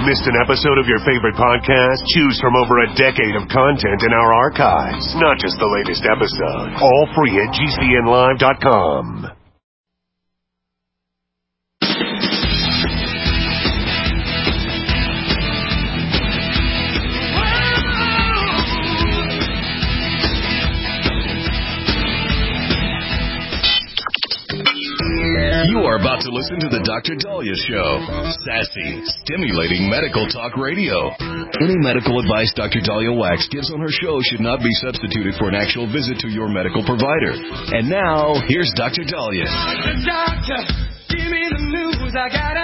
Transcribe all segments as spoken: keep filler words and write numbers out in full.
Missed an episode of your favorite podcast? Choose from over a decade of content in our archives, not just the latest episode. All free at G C N live dot com. You are about to listen to the Doctor Dahlia Show. Sassy, stimulating medical talk radio. Any medical advice Doctor Dahlia Wax gives on her show should not be substituted for an actual visit to your medical provider. And now, here's Doctor Dahlia. Doctor, doctor, give me the news. I gotta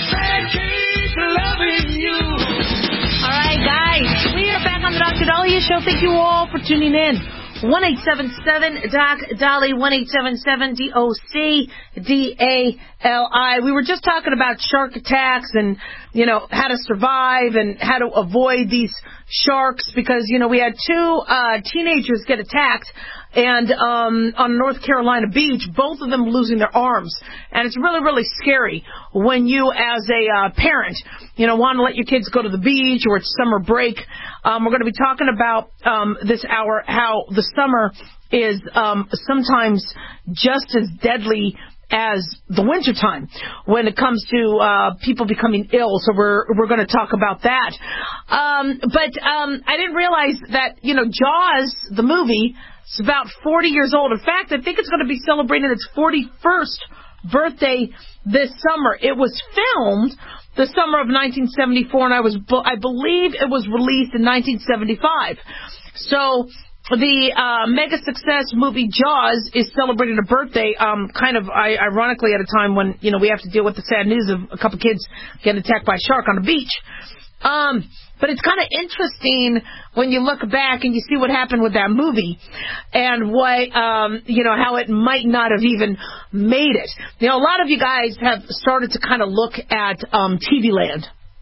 keep loving you. All right, guys, we are back on the Doctor Dahlia Show. Thank you all for tuning in. one eight seven seven Doc Dolly, one eight seven seven D O C D A L I. We were just talking about shark attacks and, you know, how to survive and how to avoid these sharks because, you know, we had two uh, teenagers get attacked and um, on North Carolina beach, both of them losing their arms. And it's really, really scary when you, as a uh, parent, you know, want to let your kids go to the beach or it's summer break. Um, we're going to be talking about um, this hour how the summer is um, sometimes just as deadly as the wintertime when it comes to uh, people becoming ill. So we're we're going to talk about that. Um, but um, I didn't realize that, you know, Jaws, the movie, is about forty years old. In fact, I think it's going to be celebrating its forty-first birthday this summer. It was filmed the summer of nineteen seventy-four, and I was I believe it was released in nineteen seventy-five. So the uh, mega success movie Jaws is celebrating a birthday, um, kind of I, ironically at a time when, you know, we have to deal with the sad news of a couple kids getting attacked by a shark on the beach. Um, but it's kind of interesting when you look back and you see what happened with that movie and what, um, you know, how it might not have even made it. You know, a lot of you guys have started to kind of look at um, T V Land.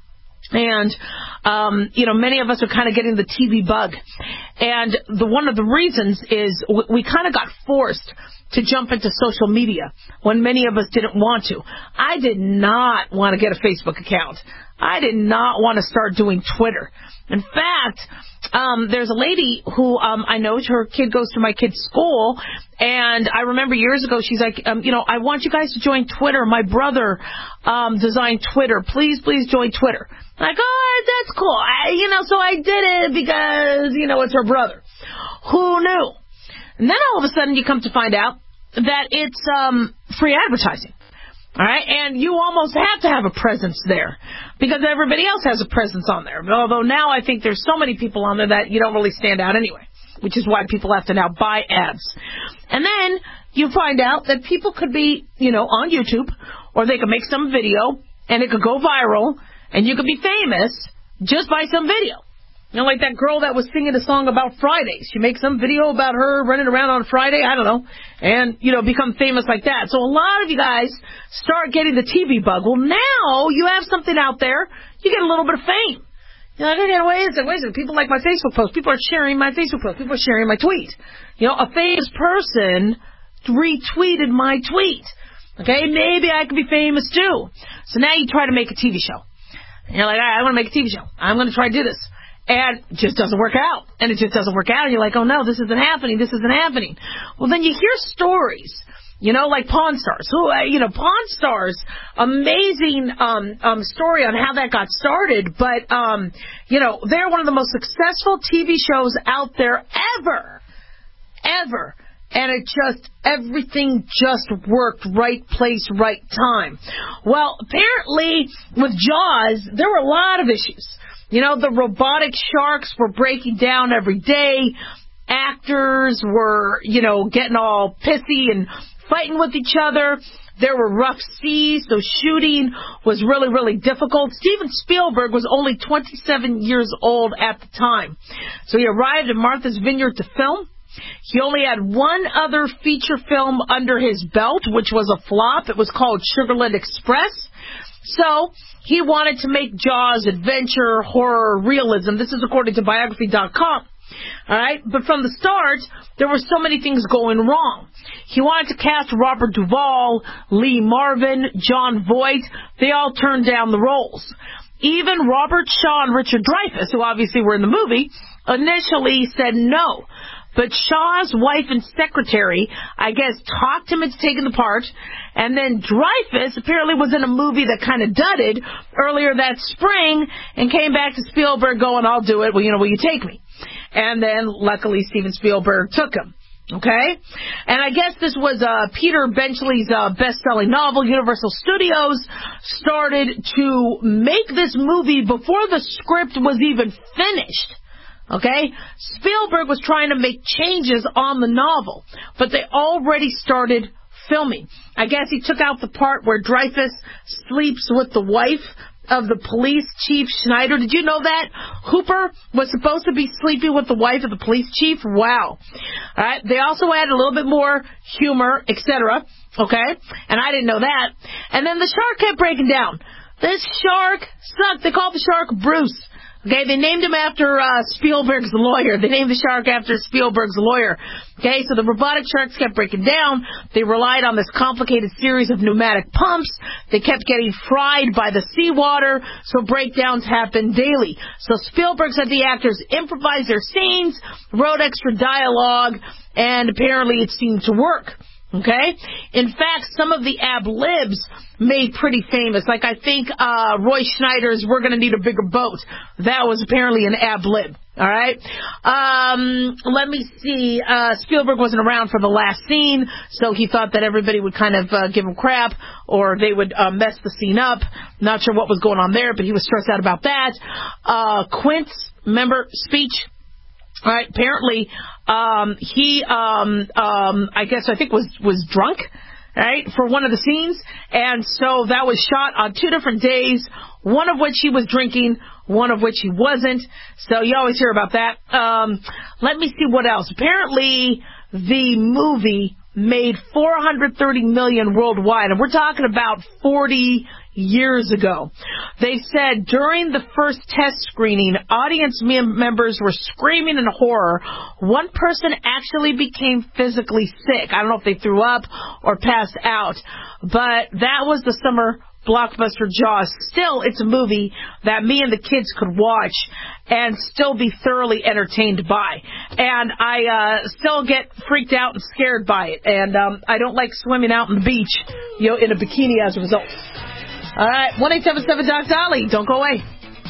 And, um, you know, many of us are kind of getting the T V bug. And the one of the reasons is w- we kind of got forced to jump into social media when many of us didn't want to. I did not want to get a Facebook account. I did not want to start doing Twitter. In fact, um, there's a lady who um, I know, her kid goes to my kid's school, and I remember years ago, she's like, um, you know, I want you guys to join Twitter. My brother um, designed Twitter. Please, please join Twitter. I'm like, oh, that's cool. I, you know, so I did it because, you know, it's her brother. Who knew? And then all of a sudden you come to find out that it's um, free advertising. All right, and you almost have to have a presence there because everybody else has a presence on there. Although now I think there's so many people on there that you don't really stand out anyway, which is why people have to now buy ads. And then you find out that people could be, you know, on YouTube, or they could make some video and it could go viral and you could be famous just by some video. You know, like that girl that was singing a song about Fridays. She makes some video about her running around on Friday, I don't know, and, you know, become famous like that. So a lot of you guys start getting the T V bug. Well, now you have something out there, you get a little bit of fame. You're like, okay, wait a second, wait a second. People like my Facebook post. People are sharing my Facebook post. People are sharing my tweet. You know, a famous person retweeted my tweet. Okay, maybe I could be famous too. So now you try to make a T V show. And you're like, all right, I want to make a T V show. I'm going to try to do this. And it just doesn't work out. And it just doesn't work out. And you're like, oh, no, this isn't happening. This isn't happening. Well, then you hear stories, you know, like Pawn Stars. Who, uh, you know, Pawn Stars, amazing um, um, story on how that got started. But, um, you know, they're one of the most successful T V shows out there ever, ever. And it just, everything just worked, right place, right time. Well, apparently with Jaws, there were a lot of issues. You know, the robotic sharks were breaking down every day. Actors were, you know, getting all pissy and fighting with each other. There were rough seas, so shooting was really, really difficult. Steven Spielberg was only twenty-seven years old at the time. So he arrived in Martha's Vineyard to film. He only had one other feature film under his belt, which was a flop. It was called Sugarland Express. So he wanted to make Jaws adventure, horror, realism. This is according to biography dot com. All right, but from the start, there were so many things going wrong. He wanted to cast Robert Duvall, Lee Marvin, John Voight. They all turned down the roles. Even Robert Shaw and Richard Dreyfuss, who obviously were in the movie, initially said no. But Shaw's wife and secretary, I guess, talked him into taking the part. And then Dreyfuss apparently was in a movie that kind of dudded earlier that spring and came back to Spielberg going, I'll do it. Well, you know, will you take me? And then, luckily, Steven Spielberg took him. Okay? And I guess this was uh, Peter Benchley's uh, best-selling novel. Universal Studios started to make this movie before the script was even finished. Okay? Spielberg was trying to make changes on the novel, but they already started filming. I guess he took out the part where Dreyfuss sleeps with the wife of the police chief, Schneider. Did you know that? Hooper was supposed to be sleeping with the wife of the police chief? Wow. All right. They also added a little bit more humor, et cetera. Okay? And I didn't know that. And then the shark kept breaking down. This shark sucked. They called the shark Bruce. Okay, they named him after uh, Spielberg's lawyer. They named the shark after Spielberg's lawyer. Okay, so the robotic sharks kept breaking down. They relied on this complicated series of pneumatic pumps. They kept getting fried by the seawater, so breakdowns happened daily. So Spielberg said the actors improvised their scenes, wrote extra dialogue, and apparently it seemed to work. Okay? In fact, some of the ab-libs made pretty famous. Like, I think uh, Roy Schneider's We're Gonna Need a Bigger Boat. That was apparently an ab-lib. All right? Um, let me see. Uh, Spielberg wasn't around for the last scene, so he thought that everybody would kind of uh, give him crap, or they would uh, mess the scene up. Not sure what was going on there, but he was stressed out about that. Uh, Quint's, remember, speech? All right, apparently, um, he, um, um, I guess, I think was, was drunk, right, for one of the scenes. And so that was shot on two different days, one of which he was drinking, one of which he wasn't. So you always hear about that. Um, let me see what else. Apparently, the movie made four hundred thirty million dollars worldwide, and we're talking about forty years ago. They said during the first test screening, audience mem- members were screaming in horror. One person actually became physically sick. I don't know if they threw up or passed out, but that was the summer blockbuster Jaws. Still, it's a movie that me and the kids could watch and still be thoroughly entertained by. And I uh, still get freaked out and scared by it. And um, I don't like swimming out on the beach, you know, in a bikini as a result. All right, one eight seven seven Doc Dolly. Don't go away.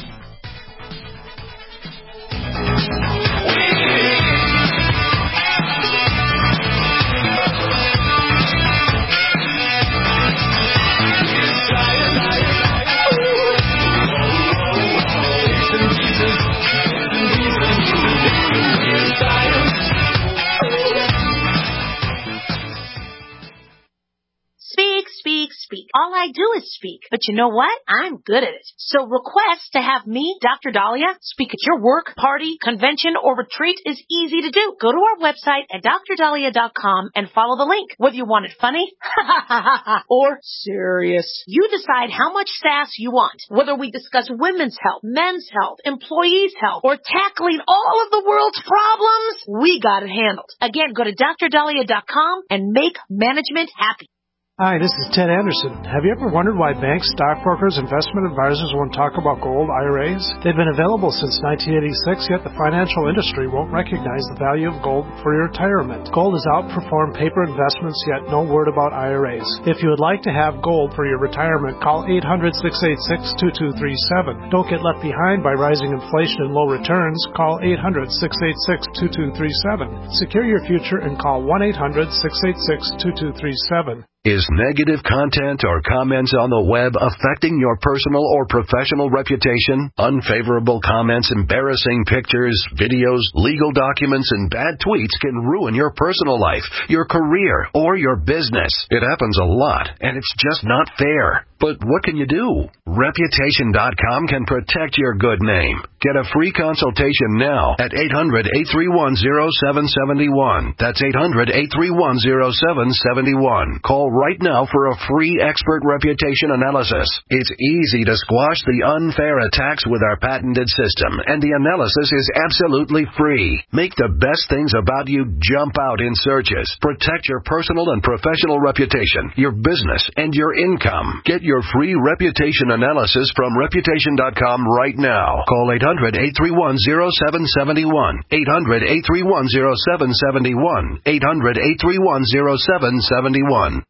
Speak, speak, speak. All I do is speak. But you know what? I'm good at it. So request to have me, Doctor Dahlia, speak at your work, party, convention, or retreat is easy to do. Go to our website at D R dahlia dot com and follow the link. Whether you want it funny or serious, you decide how much sass you want. Whether we discuss women's health, men's health, employees' health, or tackling all of the world's problems, we got it handled. Again, go to D R dahlia dot com and make management happy. Hi, this is Ted Anderson. Have you ever wondered why banks, stockbrokers, investment advisors won't talk about gold I R As? They've been available since nineteen eighty-six, yet the financial industry won't recognize the value of gold for your retirement. Gold has outperformed paper investments, yet no word about I R As. If you would like to have gold for your retirement, call eight hundred, six eight six, two two three seven. Don't get left behind by rising inflation and low returns. Call eight hundred, six eight six, two two three seven. Secure your future and call one eight hundred, six eight six, two two three seven. Is negative content or comments on the web affecting your personal or professional reputation? Unfavorable comments, embarrassing pictures, videos, legal documents, and bad tweets can ruin your personal life, your career, or your business. It happens a lot, and it's just not fair. But what can you do? Reputation dot com can protect your good name. Get a free consultation now at eight hundred, eight three one, zero seven seven one. That's eight hundred, eight three one, zero seven seven one. Call right now for a free expert reputation analysis. It's easy to squash the unfair attacks with our patented system, and the analysis is absolutely free. Make the best things about you jump out in searches. Protect your personal and professional reputation, your business, and your income. Get your free reputation analysis from reputation dot com right now. Call eight hundred, eight three one, zero seven seven one. eight hundred, eight three one, zero seven seven one. eight hundred, eight three one, zero seven seven one.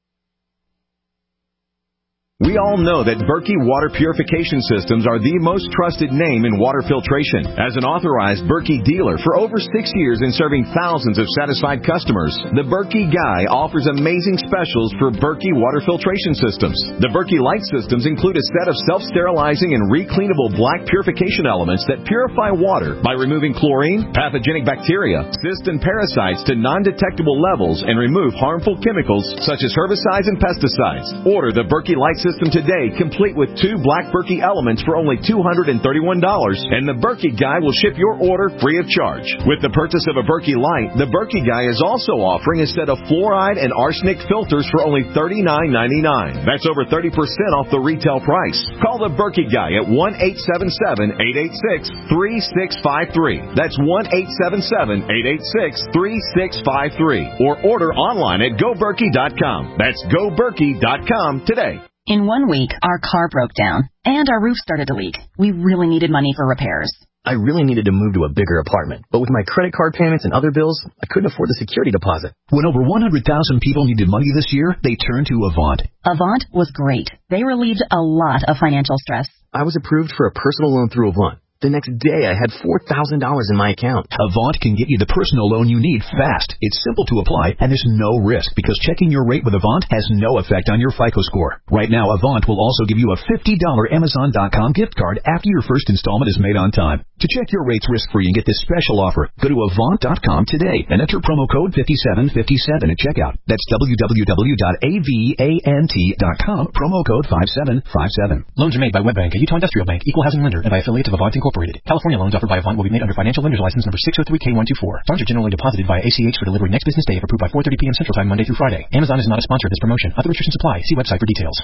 We all know that Berkey Water Purification Systems are the most trusted name in water filtration. As an authorized Berkey dealer for over six years and serving thousands of satisfied customers, the Berkey Guy offers amazing specials for Berkey Water Filtration Systems. The Berkey Light Systems include a set of self-sterilizing and recleanable black purification elements that purify water by removing chlorine, pathogenic bacteria, cysts, and parasites to non-detectable levels and remove harmful chemicals such as herbicides and pesticides. Order the Berkey Light System today, complete with two black Berkey elements for only two hundred thirty-one dollars, and the Berkey Guy will ship your order free of charge. With the purchase of a Berkey Light, the Berkey Guy is also offering a set of fluoride and arsenic filters for only thirty-nine ninety-nine. That's over thirty percent off the retail price. Call the Berkey Guy at one eight seven seven, eight eight six, three six five three. That's one eight seven seven, eight eight six, three six five three. Or order online at go berkey dot com. That's go berkey dot com today. In one week, our car broke down, and our roof started to leak. We really needed money for repairs. I really needed to move to a bigger apartment, but with my credit card payments and other bills, I couldn't afford the security deposit. When over one hundred thousand people needed money this year, they turned to Avant. Avant was great. They relieved a lot of financial stress. I was approved for a personal loan through Avant. The next day, I had four thousand dollars in my account. Avant can get you the personal loan you need fast. It's simple to apply, and there's no risk because checking your rate with Avant has no effect on your FICO score. Right now, Avant will also give you a fifty dollars Amazon dot com gift card after your first installment is made on time. To check your rates risk-free and get this special offer, go to Avant dot com today and enter promo code fifty-seven fifty-seven at checkout. That's w w w dot avant dot com, promo code five seven five seven. Loans are made by WebBank, a Utah Industrial Bank, equal housing lender, and by affiliates of Avant Incorporated. California loans offered by Avant will be made under financial lenders license number six oh three K one two four. Funds are generally deposited via A C H for delivery next business day if approved by four thirty p.m. Central Time, Monday through Friday. Amazon is not a sponsor of this promotion. Other restrictions apply. See website for details.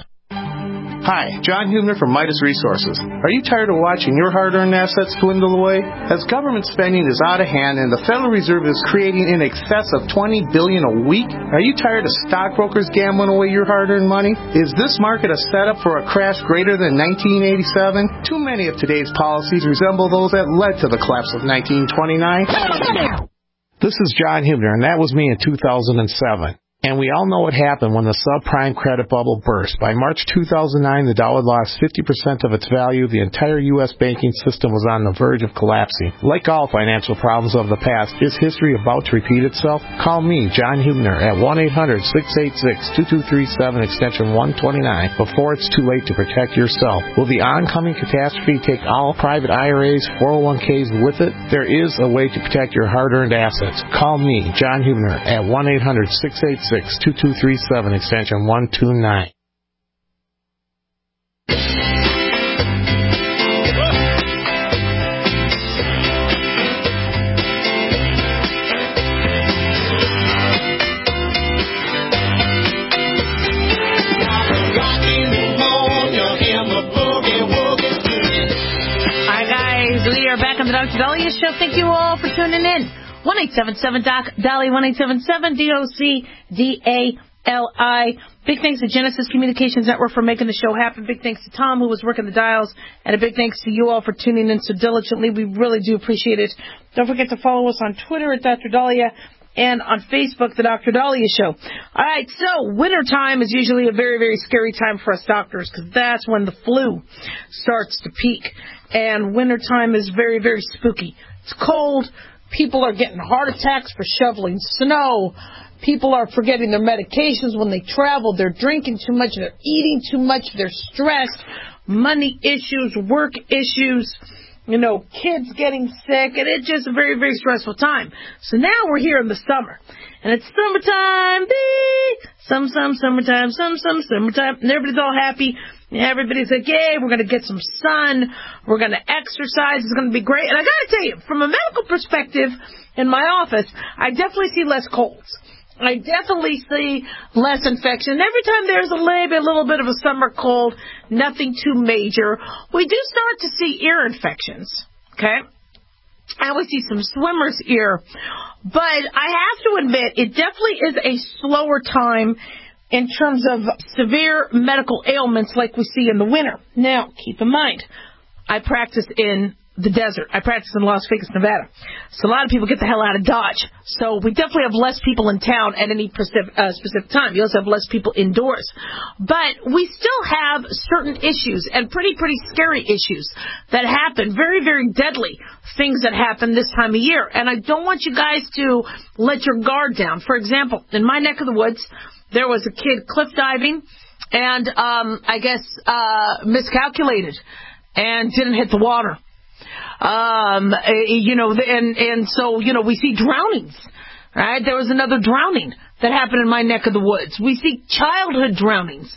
Hi, John Hubner from Midas Resources. Are you tired of watching your hard-earned assets dwindle away? As government spending is out of hand and the Federal Reserve is creating in excess of twenty billion dollars a week, are you tired of stockbrokers gambling away your hard-earned money? Is this market a setup for a crash greater than nineteen eighty-seven? Too many of today's policies resemble those that led to the collapse of nineteen twenty-nine. This is John Hubner, and that was me in two thousand seven. And we all know what happened when the subprime credit bubble burst. By March two thousand nine, the dollar lost fifty percent of its value. The entire U S banking system was on the verge of collapsing. Like all financial problems of the past, is history about to repeat itself? Call me, John Hubner, at one eight hundred, six eight six, two two three seven, extension one twenty-nine, before it's too late to protect yourself. Will the oncoming catastrophe take all private I R As, four oh one Ks with it? There is a way to protect your hard-earned assets. Call me, John Hubner, at one eight hundred, six eight six, two two three seven, extension one two nine. Doctor Dahlia Show. Thank you all for tuning in. one eight seven seven Doc Dahlia, one eight seven seven D O C D A L I. Big thanks to Genesis Communications Network for making the show happen. Big thanks to Tom, who was working the dials. And a big thanks to you all for tuning in so diligently. We really do appreciate it. Don't forget to follow us on Twitter at Doctor Dahlia and on Facebook, The Doctor Dahlia Show. All right, so wintertime is usually a very, very scary time for us doctors because that's when the flu starts to peak. And wintertime is very, very spooky. It's cold. People are getting heart attacks for shoveling snow. People are forgetting their medications when they travel. They're drinking too much. They're eating too much. They're stressed. Money issues, work issues, you know, kids getting sick. And it's just a very, very stressful time. So now we're here in the summer. And it's summertime. Some, some, summertime. Some, some, summertime. And everybody's all happy. Everybody's like, yay, we're going to get some sun. We're going to exercise. It's going to be great. And I got to tell you, from a medical perspective in my office, I definitely see less colds. I definitely see less infection. Every time there's a maybe a little bit of a summer cold, nothing too major, we do start to see ear infections, okay? And we see some swimmer's ear. But I have to admit, it definitely is a slower time in terms of severe medical ailments like we see in the winter. Now, keep in mind, I practice in the desert. I practice in Las Vegas, Nevada. So a lot of people get the hell out of Dodge. So we definitely have less people in town at any specific, uh, specific time. You also have less people indoors. But we still have certain issues, and pretty, pretty scary issues that happen. Very, very deadly things that happen this time of year. And I don't want you guys to let your guard down. For example, in my neck of the woods, there was a kid cliff diving and, um, I guess, uh, miscalculated and didn't hit the water. Um, you know, and, and so, you know, we see drownings, right? There was another drowning that happened in my neck of the woods. We see childhood drownings.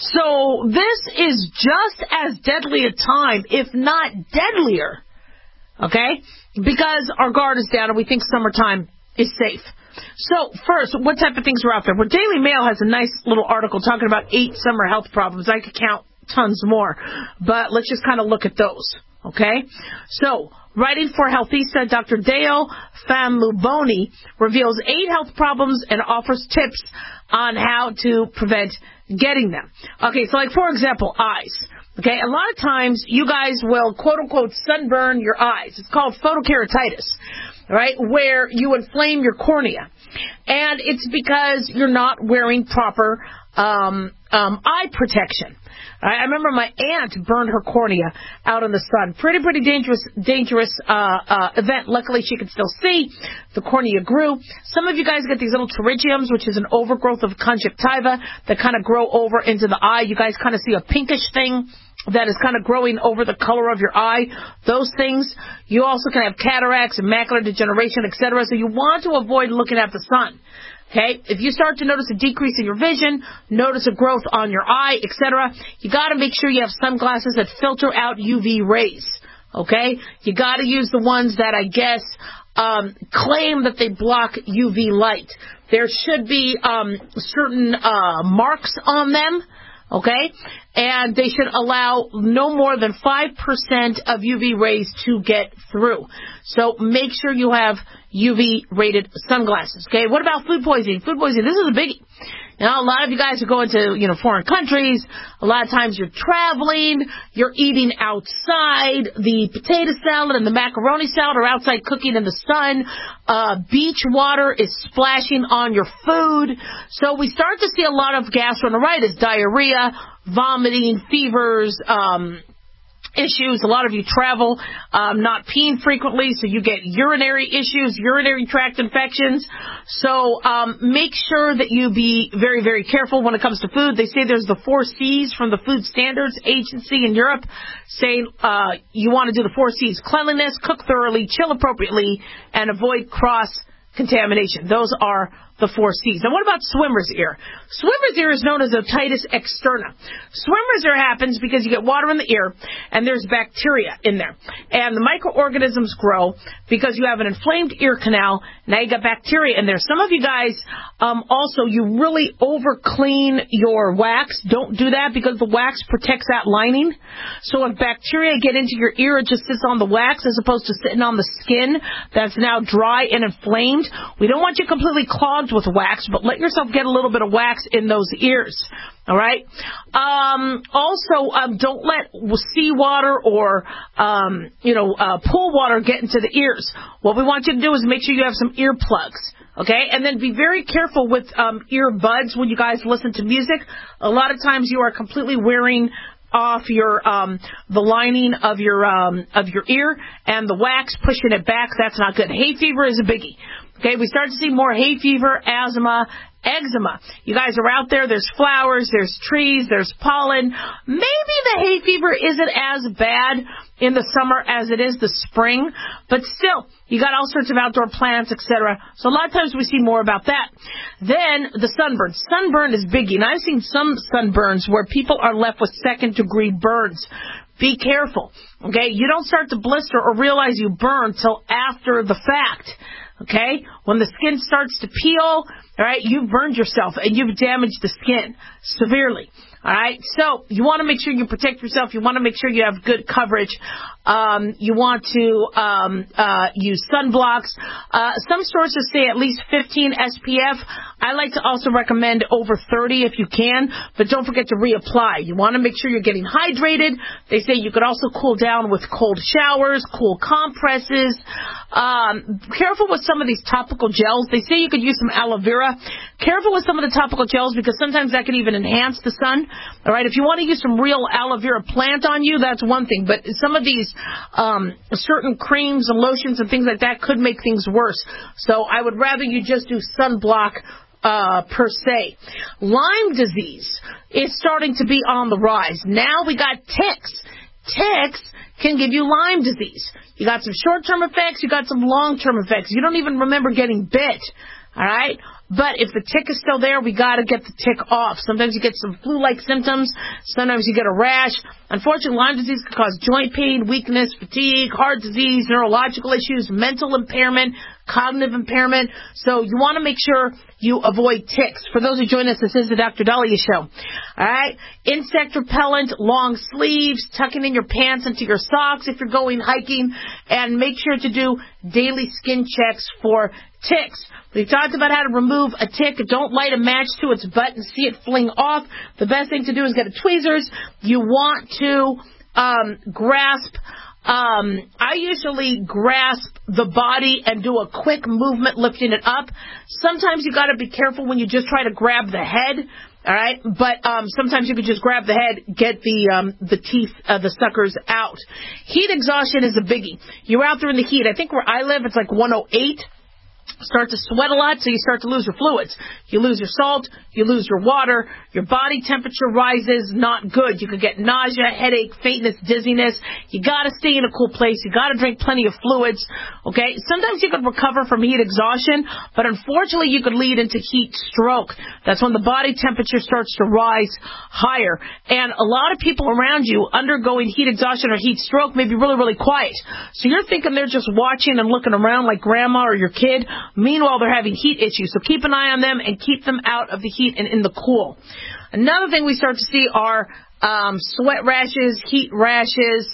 So this is just as deadly a time, if not deadlier, okay? Because our guard is down and we think summertime is safe. So first, what type of things are out there? Well, Daily Mail has a nice little article talking about eight summer health problems. I could count tons more, but let's just kind of look at those. Okay, so writing for Healthista, Doctor Deo Famulboni reveals eight health problems and offers tips on how to prevent getting them. Okay, so like for example, eyes. Okay, a lot of times you guys will quote unquote sunburn your eyes. It's called photokeratitis, right? Where you inflame your cornea, and it's because you're not wearing proper um, um, eye protection. I remember my aunt burned her cornea out in the sun. Pretty, pretty dangerous, dangerous uh, uh, event. Luckily, she could still see. The cornea grew. Some of you guys get these little pterygiums, which is an overgrowth of conjunctiva that kind of grow over into the eye. You guys kind of see a pinkish thing that is kind of growing over the color of your eye. Those things. You also can have cataracts and macular degeneration, et cetera. So you want to avoid looking at the sun. Okay, if you start to notice a decrease in your vision, notice a growth on your eye, et cetera, you got to make sure you have sunglasses that filter out U V rays. Okay, you got to use the ones that I guess um, claim that they block U V light. There should be um, certain uh, marks on them. Okay, and they should allow no more than five percent of U V rays to get through. So make sure you have U V-rated sunglasses. Okay, what about food poisoning? Food poisoning, this is a biggie. Now, a lot of you guys are going to, you know, foreign countries. A lot of times you're traveling. You're eating outside. The potato salad and the macaroni salad are outside cooking in the sun. Uh, beach water is splashing on your food. So we start to see a lot of gastroenteritis, diarrhea, vomiting, fevers, um, issues. A lot of you travel um, not peeing frequently, so you get urinary issues, urinary tract infections. So um, make sure that you be very, very careful when it comes to food. They say there's the four C's from the Food Standards Agency in Europe, saying uh, you want to do the four C's: cleanliness, cook thoroughly, chill appropriately, and avoid cross-contamination. Those are the four C's. Now, what about swimmer's ear? Swimmer's ear is known as otitis externa. Swimmer's ear happens because you get water in the ear, and there's bacteria in there. And the microorganisms grow because you have an inflamed ear canal. Now you got bacteria in there. Some of you guys um, also, you really over-clean your wax. Don't do that because the wax protects that lining. So if bacteria get into your ear, it just sits on the wax as opposed to sitting on the skin that's now dry and inflamed. We don't want you completely clogged with wax, but let yourself get a little bit of wax in those ears. All right. Um, also, um, don't let seawater or um, you know uh, pool water get into the ears. What we want you to do is make sure you have some earplugs. Okay, and then be very careful with um, earbuds when you guys listen to music. A lot of times you are completely wearing off your um the lining of your um of your ear and the wax pushing it back. That's not good. Hay fever is a biggie. Okay, we start to see more hay fever, asthma, eczema. You guys are out there. There's flowers, there's trees, there's pollen. Maybe the hay fever isn't as bad in the summer as it is the spring, but still, you got all sorts of outdoor plants, et cetera. So a lot of times we see more about that. Then the sunburn. Sunburn is biggie. And I've seen some sunburns where people are left with second-degree burns. Be careful, okay? You don't start to blister or realize you burn till after the fact. Okay? When the skin starts to peel, all right, you've burned yourself and you've damaged the skin severely. All right, so you want to make sure you protect yourself. You want to make sure you have good coverage. Um, you want to um, uh, use sunblocks. Uh, some sources say at least fifteen S P F. I like to also recommend over thirty if you can, but don't forget to reapply. You want to make sure you're getting hydrated. They say you could also cool down with cold showers, cool compresses. Um, careful with some of these topical gels. They say you could use some aloe vera. Careful with some of the topical gels because sometimes that can even enhance the sun. All right, if you want to use some real aloe vera plant on you, that's one thing. But some of these um, certain creams and lotions and things like that could make things worse. So I would rather you just do sunblock uh, per se. Lyme disease is starting to be on the rise. Now we got ticks. Ticks can give you Lyme disease. You got some short-term effects. You got some long-term effects. You don't even remember getting bit. All right? But if the tick is still there, we got to get the tick off. Sometimes you get some flu-like symptoms. Sometimes you get a rash. Unfortunately, Lyme disease can cause joint pain, weakness, fatigue, heart disease, neurological issues, mental impairment, cognitive impairment. So you want to make sure you avoid ticks. For those who join us, this is the Doctor Dahlia Show. All right? Insect repellent, long sleeves, tucking in your pants into your socks if you're going hiking, and make sure to do daily skin checks for ticks. We've talked about how to remove a tick. Don't light a match to its butt and see it fling off. The best thing to do is get a tweezers. You want to um, grasp. Um, I usually grasp the body and do a quick movement lifting it up. Sometimes you got to be careful when you just try to grab the head. All right, but um, sometimes you can just grab the head, get the um, the teeth, uh, the suckers out. Heat exhaustion is a biggie. You're out there in the heat. I think where I live, it's like one oh eight. Start to sweat a lot, so you start to lose your fluids. You lose your salt, you lose your water, your body temperature rises, not good. You could get nausea, headache, faintness, dizziness. You gotta stay in a cool place. You gotta drink plenty of fluids, okay? Sometimes you could recover from heat exhaustion, but unfortunately you could lead into heat stroke. That's when the body temperature starts to rise higher. And a lot of people around you undergoing heat exhaustion or heat stroke may be really, really quiet. So you're thinking they're just watching and looking around like grandma or your kid. Meanwhile, they're having heat issues. So keep an eye on them and keep them out of the heat and in the cool. Another thing we start to see are um, sweat rashes, heat rashes.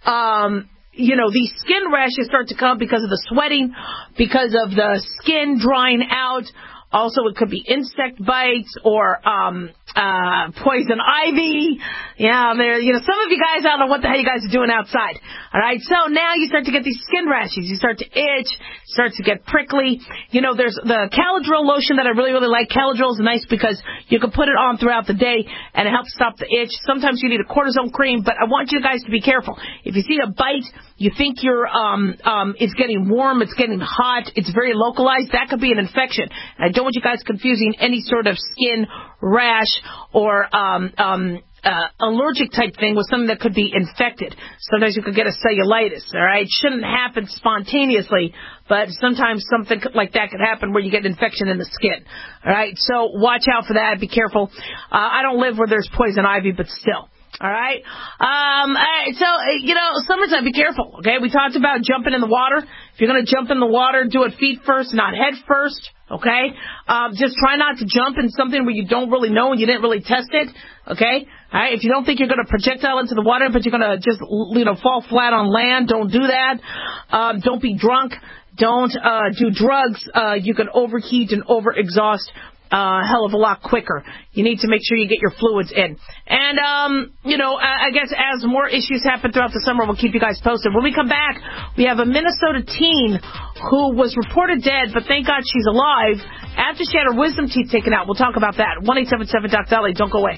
Um, you know, these skin rashes start to come because of the sweating, because of the skin drying out. Also, it could be insect bites or um, uh, poison ivy. Yeah, there. You know, some of you guys, I don't know what the hell you guys are doing outside. All right, so now you start to get these skin rashes. You start to itch, starts to get prickly. You know, there's the Caladryl lotion that I really, really like. Caladryl is nice because you can put it on throughout the day and it helps stop the itch. Sometimes you need a cortisone cream, but I want you guys to be careful. If you see a bite, you think you're um, um, it's getting warm, it's getting hot, it's very localized, that could be an infection. And I don't want you guys confusing any sort of skin rash or um, um, uh, allergic type thing with something that could be infected. Sometimes you could get a cellulitis, all right? It shouldn't happen spontaneously, but sometimes something like that could happen where you get an infection in the skin, all right? So watch out for that. Be careful. Uh, I don't live where there's poison ivy, but still. All right. Um, all right. So, you know, summertime, be careful. Okay. We talked about jumping in the water. If you're going to jump in the water, do it feet first, not head first. Okay. Um, just try not to jump in something where you don't really know and you didn't really test it. Okay. All right. If you don't think you're going to projectile into the water, but you're going to just, you know, fall flat on land, don't do that. Um, don't be drunk. Don't uh, do drugs. Uh, you can overheat and overexhaust a uh, hell of a lot quicker. You need to make sure you get your fluids in. And, um, you know, I, I guess as more issues happen throughout the summer, we'll keep you guys posted. When we come back, we have a Minnesota teen who was reported dead, but thank God she's alive after she had her wisdom teeth taken out. We'll talk about that. one eight seven seven Doc Dolly. Don't go away.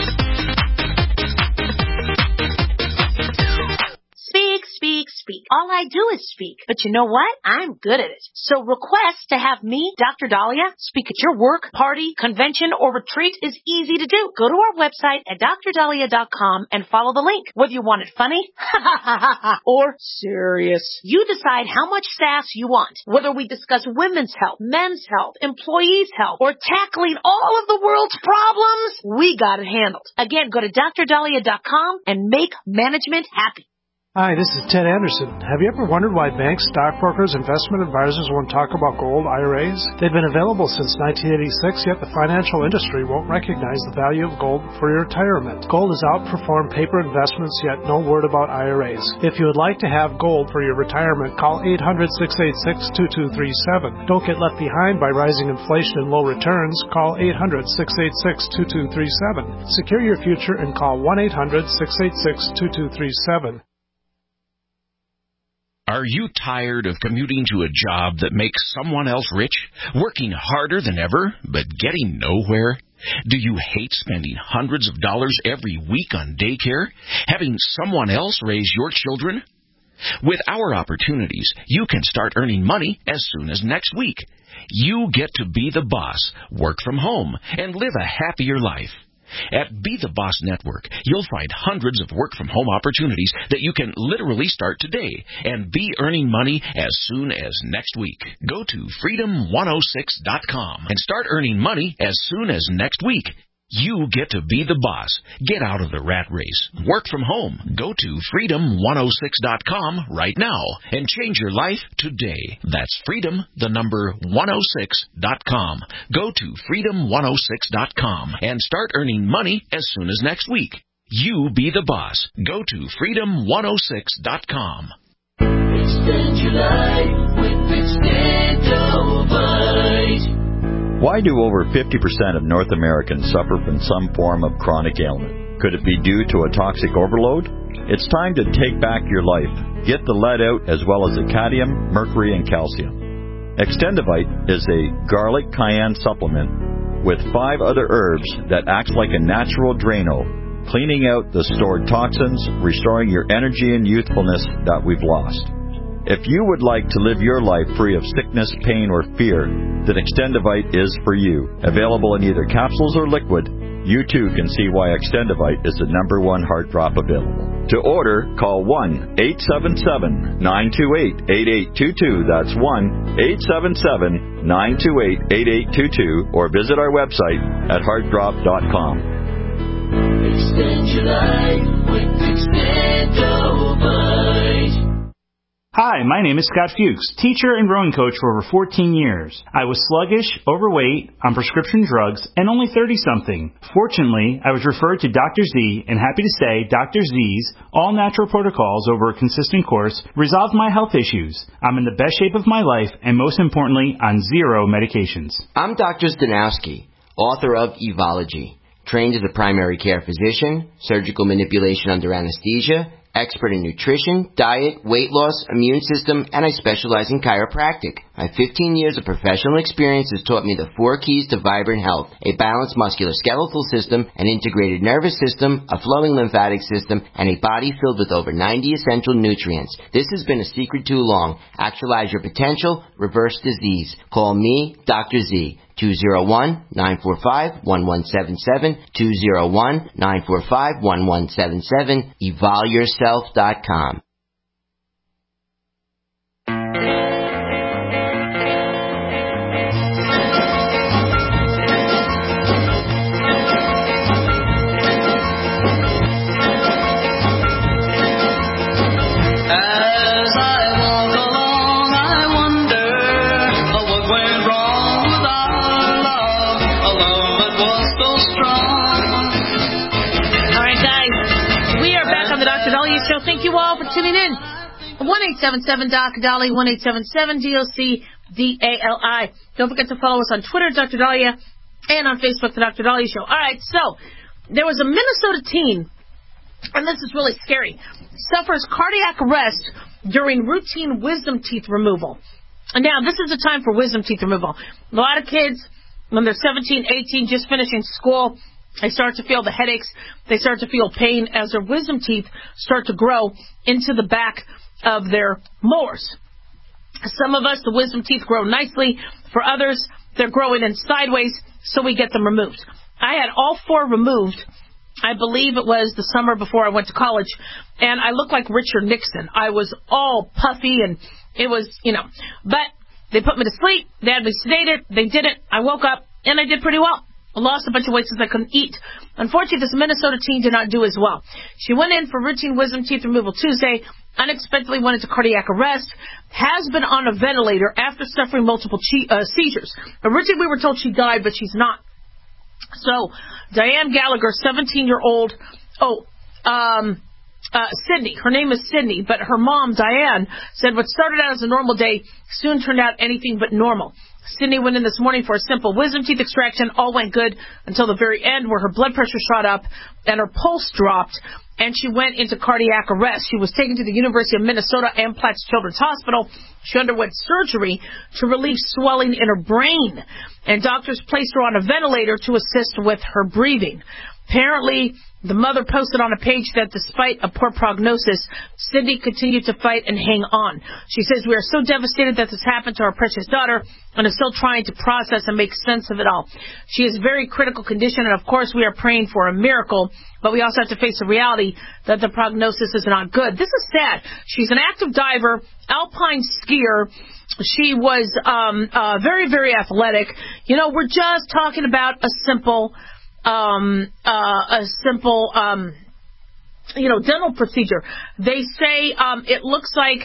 All I do is speak. But you know what? I'm good at it. So request to have me, Doctor Dahlia, speak at your work, party, convention, or retreat is easy to do. Go to our website at dr dahlia dot com and follow the link. Whether you want it funny or serious, you decide how much sass you want. Whether we discuss women's health, men's health, employees' health, or tackling all of the world's problems, we got it handled. Again, go to dr dahlia dot com and make management happy. Hi, this is Ted Anderson. Have you ever wondered why banks, stockbrokers, investment advisors won't talk about gold I R As? They've been available since nineteen eighty-six, yet the financial industry won't recognize the value of gold for your retirement. Gold has outperformed paper investments, yet no word about I R As. If you would like to have gold for your retirement, call eight hundred, six eight six, two two three seven. Don't get left behind by rising inflation and low returns. Call eight hundred, six eight six, two two three seven. Secure your future and call one eight hundred, six eight six, two two three seven. Are you tired of commuting to a job that makes someone else rich, working harder than ever, but getting nowhere? Do you hate spending hundreds of dollars every week on daycare, having someone else raise your children? With our opportunities, you can start earning money as soon as next week. You get to be the boss, work from home, and live a happier life. At Be the Boss Network, you'll find hundreds of work-from-home opportunities that you can literally start today and be earning money as soon as next week. Go to freedom one oh six dot com and start earning money as soon as next week. You get to be the boss. Get out of the rat race. Work from home. Go to freedom one oh six dot com right now and change your life today. That's freedom, the number one oh six dot com. Go to freedom one oh six dot com and start earning money as soon as next week. You be the boss. Go to freedom one oh six dot com. Extend your life with Extendovite. Why do over fifty percent of North Americans suffer from some form of chronic ailment? Could it be due to a toxic overload? It's time to take back your life. Get the lead out as well as the cadmium, mercury, and calcium. Extendovite is a garlic cayenne supplement with five other herbs that acts like a natural Drano, cleaning out the stored toxins, restoring your energy and youthfulness that we've lost. If you would like to live your life free of sickness, pain, or fear, then Extendovite is for you. Available in either capsules or liquid, you too can see why Extendovite is the number one heart drop available. To order, call one eight seven seven, nine two eight, eight eight two two. That's one eight seven seven, nine two eight, eight eight two two, or visit our website at heart drop dot com. Extend your life with Extendovite. Hi, my name is Scott Fuchs, teacher and rowing coach for over fourteen years. I was sluggish, overweight, on prescription drugs, and only thirty-something. Fortunately, I was referred to Doctor Z, and happy to say Doctor Z's all-natural protocols over a consistent course resolved my health issues. I'm in the best shape of my life, and most importantly, on zero medications. I'm Doctor Stanowski, author of Evology, trained as a primary care physician, surgical manipulation under anesthesia, expert in nutrition, diet, weight loss, immune system, and I specialize in chiropractic. My fifteen years of professional experience has taught me the four keys to vibrant health: a balanced musculoskeletal system, an integrated nervous system, a flowing lymphatic system, and a body filled with over ninety essential nutrients. This has been a secret too long. Actualize your potential, reverse disease. Call me, Doctor Z. two oh one, nine four five, one one seven seven, two oh one, nine four five, one one seven seven, evol yourself dot com. Thank you all for tuning in. one eight seven seven doc Dolly, one eight seven seven D O C D A L I. Don't forget to follow us on Twitter, Doctor Dahlia, and on Facebook, The Doctor Dahlia Show. All right, so there was a Minnesota teen, and this is really scary, suffers cardiac arrest during routine wisdom teeth removal. And now, this is the time for wisdom teeth removal. A lot of kids, when they're seventeen, eighteen, just finishing school, they start to feel the headaches. They start to feel pain as their wisdom teeth start to grow into the back of their molars. Some of us, the wisdom teeth grow nicely. For others, they're growing in sideways, so we get them removed. I had all four removed. I believe it was the summer before I went to college, and I looked like Richard Nixon. I was all puffy, and it was, you know, but they put me to sleep. They had me sedated. They did it. I woke up, and I did pretty well. I lost a bunch of weight since I couldn't eat. Unfortunately, this Minnesota teen did not do as well. She went in for routine wisdom teeth removal Tuesday, unexpectedly went into cardiac arrest, has been on a ventilator after suffering multiple che- uh, seizures. Originally, we were told she died, but she's not. So, Diane Gallagher, seventeen-year-old, oh, um, uh, Sydney, her name is Sydney, but her mom, Diane, said what started out as a normal day soon turned out anything but normal. Sydney went in this morning for a simple wisdom teeth extraction. All went good until the very end, where her blood pressure shot up and her pulse dropped, and she went into cardiac arrest. She was taken to the University of Minnesota Amplatz Children's Hospital. She underwent surgery to relieve swelling in her brain, and doctors placed her on a ventilator to assist with her breathing. Apparently, the mother posted on a page that despite a poor prognosis, Cindy continued to fight and hang on. She says, we are so devastated that this happened to our precious daughter and are still trying to process and make sense of it all. She is very critical condition, and of course we are praying for a miracle, but we also have to face the reality that the prognosis is not good. This is sad. She's an active diver, alpine skier. She was um, uh, very, very athletic. You know, we're just talking about a simple... Um, uh, a simple, um, you know, dental procedure. They say, um, it looks like,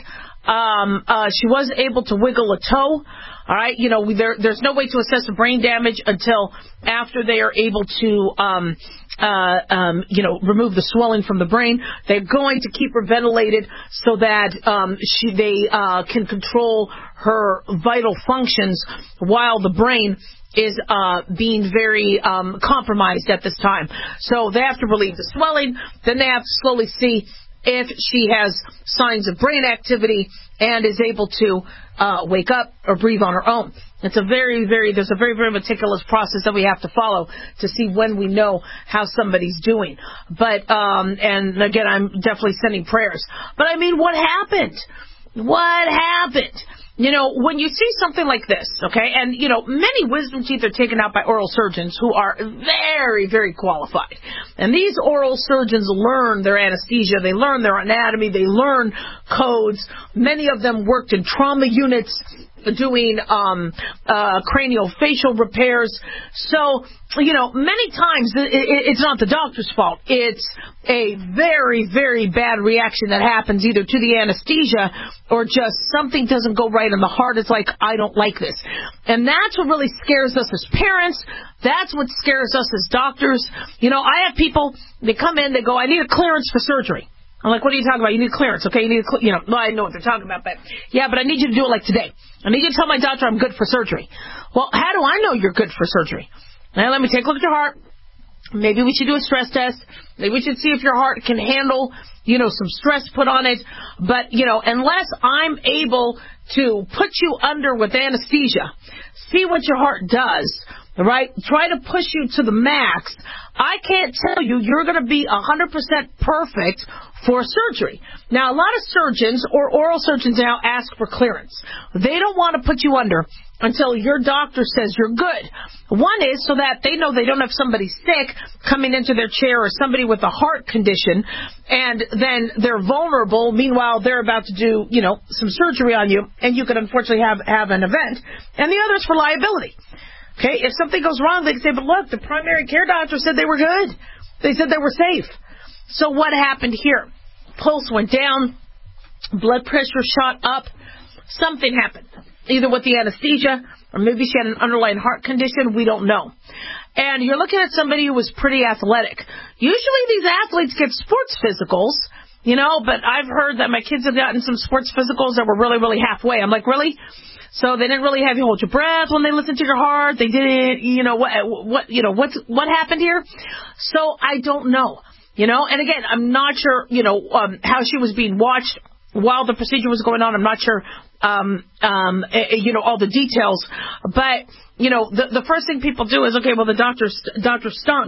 um, uh, she wasn't able to wiggle a toe. All right. You know, we, there, there's no way to assess the brain damage until after they are able to, um, uh, um, you know, remove the swelling from the brain. They're going to keep her ventilated so that, um, she, they, uh, can control her vital functions while the brain is uh being very um compromised at this time. So they have to relieve the swelling, then they have to slowly see if she has signs of brain activity and is able to uh wake up or breathe on her own. It's a very, very, there's a very, very meticulous process that we have to follow to see when we know how somebody's doing. But, um and again, I'm definitely sending prayers. But I mean, what happened? What happened? You know, when you see something like this, okay, and, you know, many wisdom teeth are taken out by oral surgeons who are very, very qualified. And these oral surgeons learn their anesthesia, they learn their anatomy, they learn codes. Many of them worked in trauma units doing um uh craniofacial repairs. So, you know, many times it, it, it's not the doctor's fault. It's a very, very bad reaction that happens either to the anesthesia or just something doesn't go right in the heart. It's like, I don't like this. And that's what really scares us as parents. That's what scares us as doctors. You know, I have people, they come in, they go, I need a clearance for surgery. I'm like, what are you talking about? You need clearance, okay? You need, a, you know, well, I know what they're talking about, but yeah, but I need you to do it like today. I need you to tell my doctor I'm good for surgery. Well, how do I know you're good for surgery? Now, let me take a look at your heart. Maybe we should do a stress test. Maybe we should see if your heart can handle, you know, some stress put on it. But, you know, unless I'm able to put you under with anesthesia, see what your heart does, right? Try to push you to the max. I can't tell you you're going to be one hundred percent perfect for surgery. Now, a lot of surgeons or oral surgeons now ask for clearance. They don't want to put you under until your doctor says you're good. One is so that they know they don't have somebody sick coming into their chair or somebody with a heart condition, and then they're vulnerable. Meanwhile, they're about to do, you know, some surgery on you, and you could unfortunately have, have an event. And the other is for liability. Okay, if something goes wrong, they can say, but look, the primary care doctor said they were good. They said they were safe. So what happened here? Pulse went down, blood pressure shot up, something happened, either with the anesthesia or maybe she had an underlying heart condition, we don't know. And you're looking at somebody who was pretty athletic. Usually these athletes get sports physicals, you know, but I've heard that my kids have gotten some sports physicals that were really, really halfway. I'm like, really? So they didn't really have you hold your breath when they listened to your heart. They didn't, you know, what, what, you know, what's, what happened here? So I don't know, you know, and again, I'm not sure, you know, um, how she was being watched while the procedure was going on. I'm not sure, um, um, you know, all the details, but, you know, the, the first thing people do is, okay, well, the doctor, st- doctor stunk.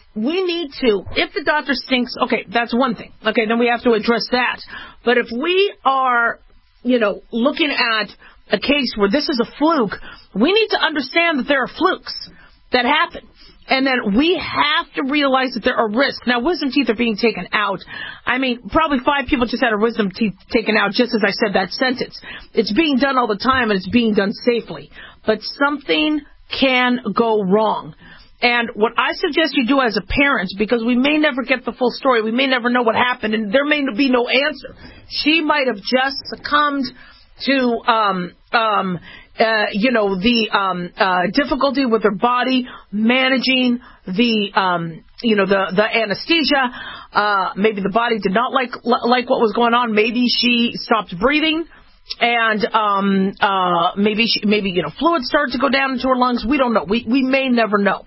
we need to, if the doctor thinks, okay, that's one thing. Okay, then we have to address that. But if we are, you know, looking at a case where this is a fluke, we need to understand that there are flukes that happen. And then we have to realize that there are risks. Now, wisdom teeth are being taken out. I mean, probably five people just had a wisdom teeth taken out just as I said that sentence. It's being done all the time, and it's being done safely. But something can go wrong. And what I suggest you do as a parent, because we may never get the full story, we may never know what happened, and there may be no answer. She might have just succumbed to, um, um, uh, you know, the um, uh, difficulty with her body managing the, um, you know, the the anesthesia. Uh, maybe the body did not like like what was going on. Maybe she stopped breathing. And um, uh, maybe, she, maybe you know, fluid started to go down into her lungs. We don't know. We we may never know.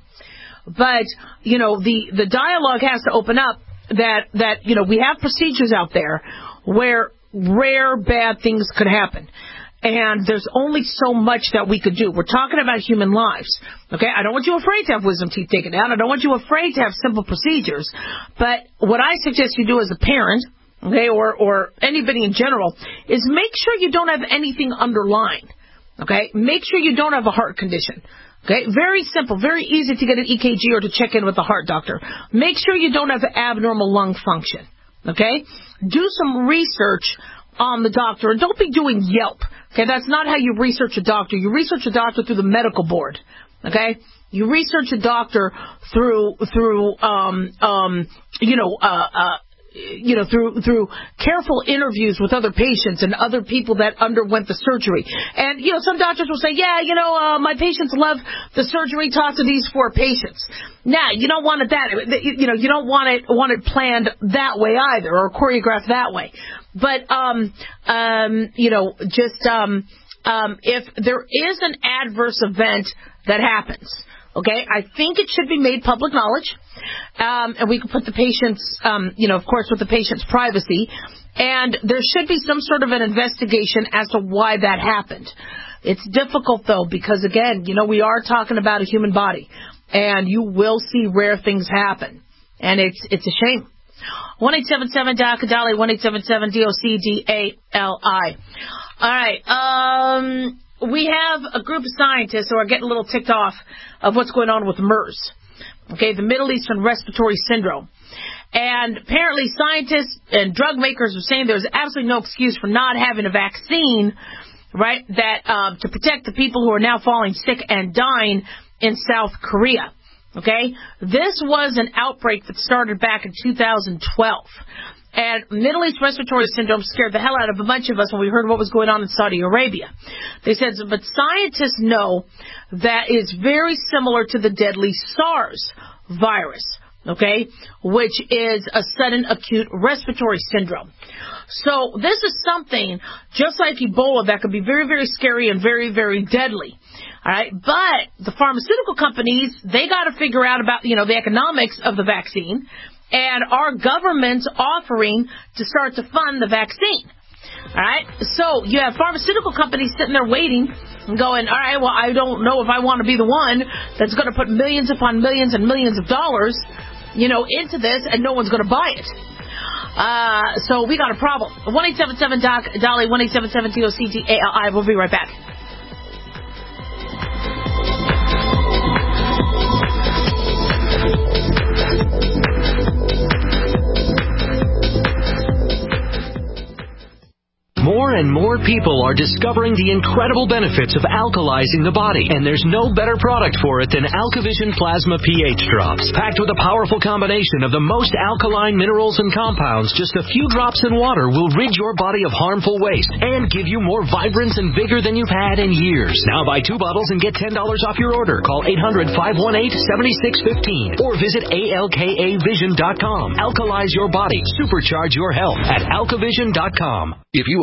But you know, the, the dialogue has to open up that that you know we have procedures out there where rare bad things could happen, and there's only so much that we could do. We're talking about human lives. Okay, I don't want you afraid to have wisdom teeth taken out. I don't want you afraid to have simple procedures. But what I suggest you do as a parent, okay, or, or anybody in general, is make sure you don't have anything underlying, okay? Make sure you don't have a heart condition, okay? Very simple, very easy to get an E K G or to check in with the heart doctor. Make sure you don't have abnormal lung function, okay? Do some research on the doctor, and don't be doing Yelp, okay? That's not how you research a doctor. You research a doctor through the medical board, okay? You research a doctor through, through um, um, you know, uh, uh, you know, through through careful interviews with other patients and other people that underwent the surgery. And, you know, some doctors will say, yeah, you know, uh, my patients love the surgery. Talk to these four patients. Now, you don't want it that, you know, you don't want it want it planned that way either, or choreographed that way. But, um, um, you know, just um, um, if there is an adverse event that happens, okay, I think it should be made public knowledge, um, and we can put the patient's, um, you know, of course, with the patient's privacy, and there should be some sort of an investigation as to why that happened. It's difficult, though, because, again, you know, we are talking about a human body, and you will see rare things happen, and it's it's a shame. one eight seven seven D O C D A L I, one eight seven seven D O C D A L I. All right, um... we have a group of scientists who are getting a little ticked off of what's going on with MERS, okay, the Middle Eastern Respiratory Syndrome. And apparently scientists and drug makers are saying there's absolutely no excuse for not having a vaccine, right, that um, to protect the people who are now falling sick and dying in South Korea, okay? This was an outbreak that started back in two thousand twelve. And Middle East Respiratory Syndrome scared the hell out of a bunch of us when we heard what was going on in Saudi Arabia. They said, but scientists know that it's very similar to the deadly SARS virus, okay, which is a sudden acute respiratory syndrome. So this is something, just like Ebola, that could be very, very scary and very, very deadly. All right, but the pharmaceutical companies, they got to figure out about, you know, the economics of the vaccine. And our government's offering to start to fund the vaccine. All right? So you have pharmaceutical companies sitting there waiting and going, all right, well, I don't know if I want to be the one that's going to put millions upon millions and millions of dollars, you know, into this, and no one's going to buy it. Uh, so we got a problem. one eight seven seven D O C D A L I, one eight seven seven D O C D A L I. We'll be right back. More and more people are discovering the incredible benefits of alkalizing the body, and there's no better product for it than AlkaVision Plasma pH Drops. Packed with a powerful combination of the most alkaline minerals and compounds, just a few drops in water will rid your body of harmful waste and give you more vibrance and vigor than you've had in years. Now buy two bottles and get ten dollars off your order. Call eight hundred, five one eight, seven six one five or visit A L K A vision dot com. Alkalize your body. Supercharge your health at alkavision dot com. If you owe ten thousand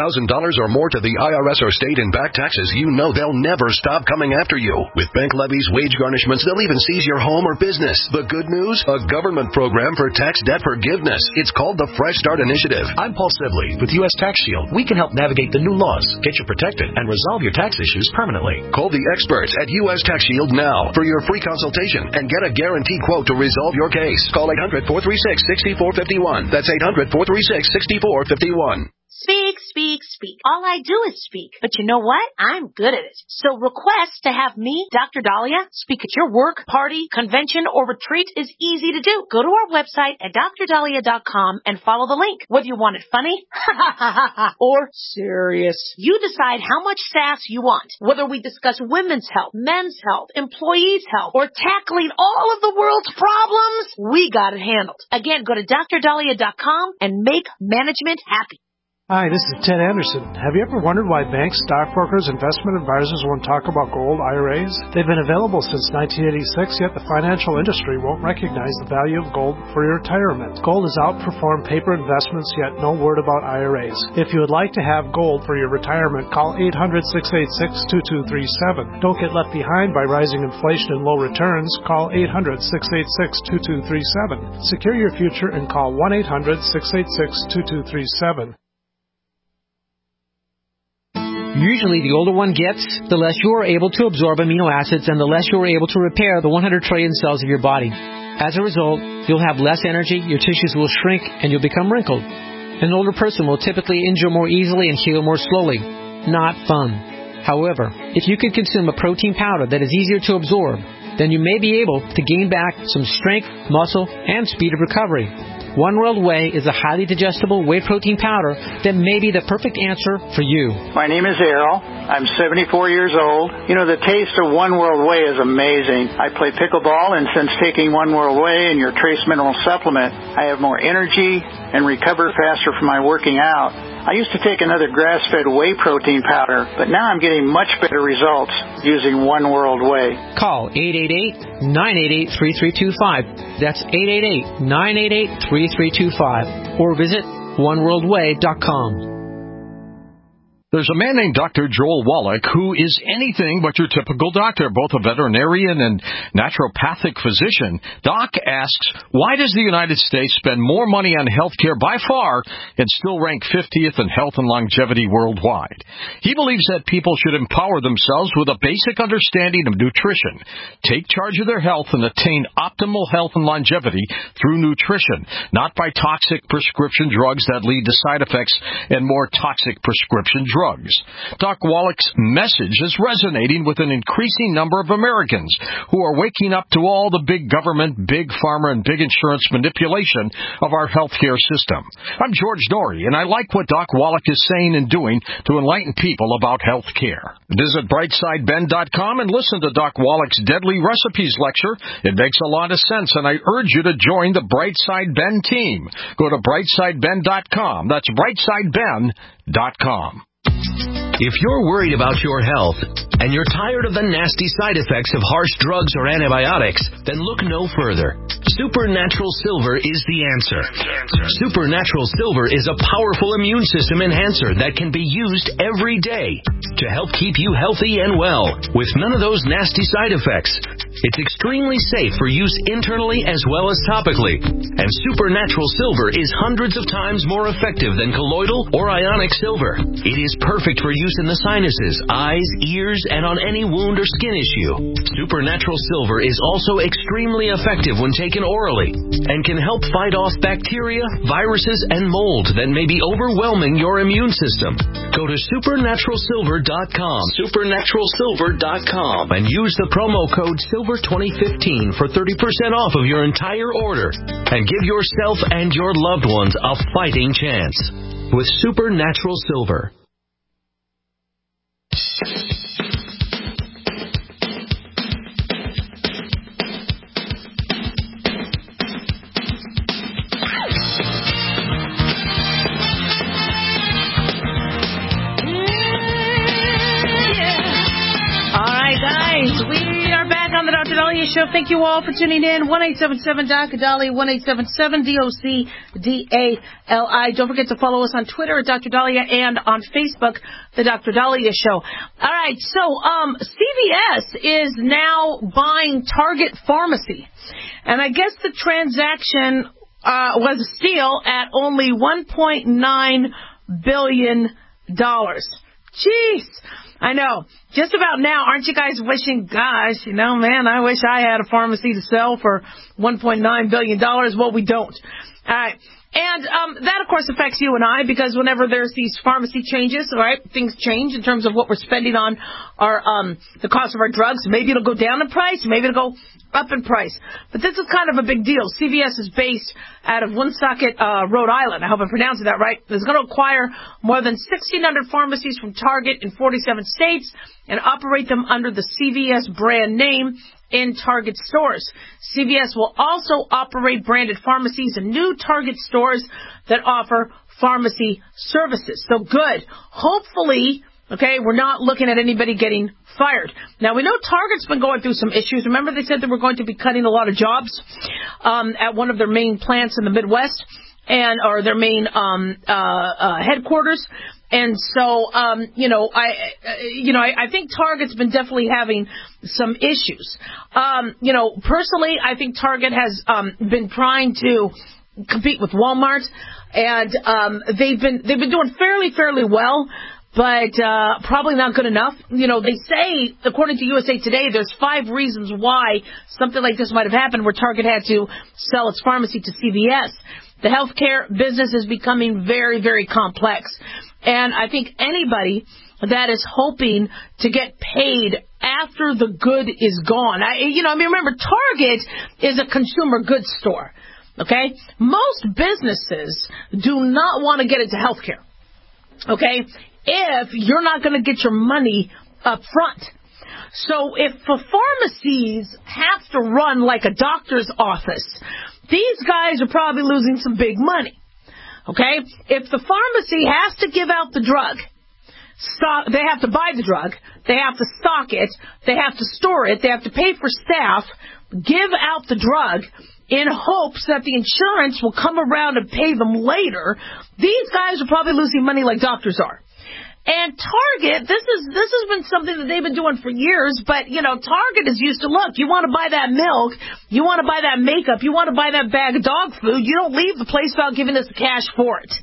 thousand dollars or more to the I R S or state in back taxes, you know they'll never stop coming after you. With bank levies, wage garnishments, they'll even seize your home or business. The good news? A government program for tax debt forgiveness. It's called the Fresh Start Initiative. I'm Paul Sibley with U S Tax Shield. We can help navigate the new laws, get you protected, and resolve your tax issues permanently. Call the experts at U S Tax Shield now for your free consultation and get a guaranteed quote to resolve your case. Call eight hundred, four three six, six four five one. That's eight hundred, four three six, six four five one. Speak, speak, speak. All I do is speak. But you know what? I'm good at it. So request to have me, Doctor Dahlia, speak at your work, party, convention, or retreat is easy to do. Go to our website at dr dahlia dot com and follow the link. Whether you want it funny or serious, you decide how much sass you want. Whether we discuss women's health, men's health, employees' health, or tackling all of the world's problems, we got it handled. Again, go to dr dahlia dot com and make management happy. Hi, this is Ted Anderson. Have you ever wondered why banks, stockbrokers, investment advisors won't talk about gold I R As? They've been available since nineteen eighty-six, yet the financial industry won't recognize the value of gold for your retirement. Gold has outperformed paper investments, yet no word about I R As. If you would like to have gold for your retirement, call eight hundred, six eight six, two two three seven. Don't get left behind by rising inflation and low returns. Call eight hundred, six eight six, two two three seven. Secure your future and call one eight hundred, six eight six, two two three seven. Usually, the older one gets, the less you are able to absorb amino acids and the less you are able to repair the one hundred trillion cells of your body. As a result, you'll have less energy, your tissues will shrink, and you'll become wrinkled. An older person will typically injure more easily and heal more slowly. Not fun. However, if you can consume a protein powder that is easier to absorb, then you may be able to gain back some strength, muscle, and speed of recovery. One World Whey is a highly digestible whey protein powder that may be the perfect answer for you. My name is Errol. I'm seventy-four years old. You know, the taste of One World Whey is amazing. I play pickleball, and since taking One World Whey and your trace mineral supplement, I have more energy and recover faster from my working out. I used to take another grass-fed whey protein powder, but now I'm getting much better results using One World Whey. Call eight eight eight, nine eight eight, three three two five. That's eight eight eight, nine eight eight, three three two five. Or visit one world way dot com. There's a man named Doctor Joel Wallach who is anything but your typical doctor, both a veterinarian and naturopathic physician. Doc asks, why does the United States spend more money on health care by far and still rank fiftieth in health and longevity worldwide? He believes that people should empower themselves with a basic understanding of nutrition, take charge of their health, and attain optimal health and longevity through nutrition, not by toxic prescription drugs that lead to side effects and more toxic prescription drugs. Drugs. Doc Wallach's message is resonating with an increasing number of Americans who are waking up to all the big government, big pharma, and big insurance manipulation of our healthcare system. I'm George Norrie, and I like what Doc Wallach is saying and doing to enlighten people about health care. Visit brightside ben dot com and listen to Doc Wallach's Deadly Recipes lecture. It makes a lot of sense, and I urge you to join the Brightside Ben team. Go to brightside ben dot com. That's brightside ben dot com. If you're worried about your health and you're tired of the nasty side effects of harsh drugs or antibiotics, then look no further. Supernatural Silver is the answer. Supernatural Silver is a powerful immune system enhancer that can be used every day to help keep you healthy and well with none of those nasty side effects. It's extremely safe for use internally as well as topically. And Supernatural Silver is hundreds of times more effective than colloidal or ionic silver. It is perfect for use in the sinuses, eyes, ears, and on any wound or skin issue. Supernatural Silver is also extremely effective when taken orally and can help fight off bacteria, viruses, and mold that may be overwhelming your immune system. Go to supernatural silver dot com, supernatural silver dot com, and use the promo code silver twenty fifteen for thirty percent off of your entire order and give yourself and your loved ones a fighting chance with Supernatural Silver. Doctor Dahlia Show. Thank you all for tuning in. one eight seven seven Doctor Dahlia, one eight seven seven D O C D A L I. Don't forget to follow us on Twitter at Doctor Dahlia and on Facebook, The Doctor Dahlia Show. All right, so um, C V S is now buying Target Pharmacy. And I guess the transaction uh, was a steal at only one point nine billion dollars. Jeez. I know. Just about now, aren't you guys wishing, gosh, you know, man, I wish I had a pharmacy to sell for one point nine billion dollars. Well, we don't. All right. And um, that, of course, affects you and I because whenever there's these pharmacy changes, all right, things change in terms of what we're spending on our um, the cost of our drugs. Maybe it'll go down in price. Maybe it'll go up in price. But this is kind of a big deal. C V S is based out of Woonsocket, uh, Rhode Island. I hope I'm pronouncing that right. It's going to acquire more than sixteen hundred pharmacies from Target in forty-seven states and operate them under the C V S brand name in Target stores. C V S will also operate branded pharmacies in new Target stores that offer pharmacy services. So good. Hopefully, okay, we're not looking at anybody getting fired. Now, we know Target's been going through some issues. Remember they said they were going to be cutting a lot of jobs um, at one of their main plants in the Midwest and or their main um, uh, uh, headquarters. And so, um, you know, I, you know, I, I think Target's been definitely having some issues. Um, you know, personally, I think Target has um, been trying to compete with Walmart, and um, they've been they've been doing fairly fairly well, but uh, probably not good enough. You know, they say, according to U S A Today, there's five reasons why something like this might have happened, where Target had to sell its pharmacy to C V S. The healthcare business is becoming very very complex. And I think anybody that is hoping to get paid after the good is gone. I, you know, I mean, remember, Target is a consumer goods store, okay? Most businesses do not want to get into healthcare, okay, if you're not going to get your money up front. So if the pharmacies have to run like a doctor's office, these guys are probably losing some big money. Okay? If the pharmacy has to give out the drug, stock, they have to buy the drug, they have to stock it, they have to store it, they have to pay for staff, give out the drug in hopes that the insurance will come around and pay them later, these guys are probably losing money like doctors are. And Target, this is this has been something that they've been doing for years, but, you know, Target is used to, look, you want to buy that milk, you want to buy that makeup, you want to buy that bag of dog food, you don't leave the place without giving us the cash for it.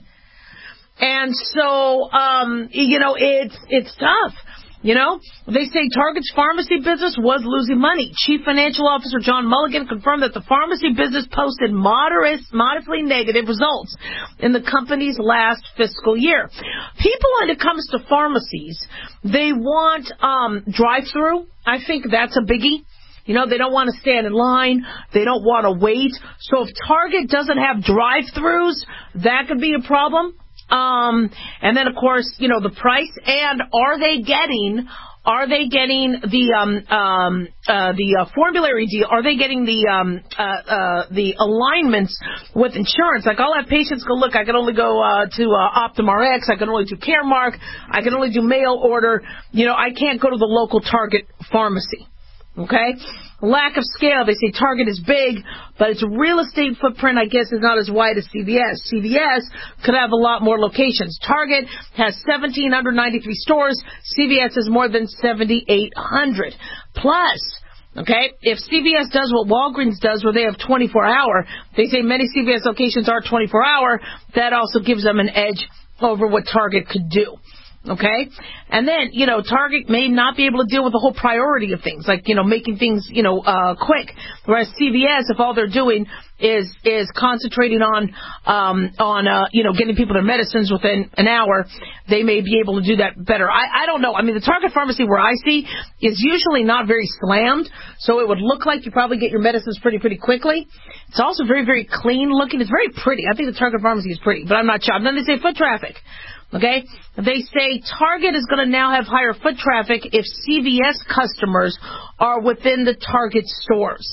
And so, um, you know, it's it's tough. You know, they say Target's pharmacy business was losing money. Chief Financial Officer John Mulligan confirmed that the pharmacy business posted moderate, modestly negative results in the company's last fiscal year. People, when it comes to pharmacies, they want um, drive-through. I think that's a biggie. You know, they don't want to stand in line. They don't want to wait. So if Target doesn't have drive-throughs, that could be a problem. Um, and then, of course, you know, the price, and are they getting, are they getting the, um, um, uh, the, uh, formulary deal? Are they getting the, um, uh, uh, the alignments with insurance? Like, I'll have patients go, look, I can only go, uh, to, uh, OptumRx, I can only do Caremark, I can only do mail order, you know, I can't go to the local Target pharmacy. Okay? Lack of scale. They say Target is big, but its real estate footprint, I guess, is not as wide as C V S. C V S could have a lot more locations. Target has one thousand seven hundred ninety-three stores. C V S has more than seven thousand eight hundred. Plus, okay, if C V S does what Walgreens does, where they have twenty-four hour, they say many C V S locations are twenty-four hour, that also gives them an edge over what Target could do. Okay? And then, you know, Target may not be able to deal with the whole priority of things, like, you know, making things, you know, uh, quick. Whereas C V S, if all they're doing is, is concentrating on, um, on, uh, you know, getting people their medicines within an hour, they may be able to do that better. I, I don't know. I mean, the Target pharmacy where I see is usually not very slammed, so it would look like you probably get your medicines pretty, pretty quickly. It's also very, very clean looking. It's very pretty. I think the Target pharmacy is pretty, but I'm not sure. And then they say foot traffic. Okay? They say Target is going to now have higher foot traffic if C V S customers are within the Target stores.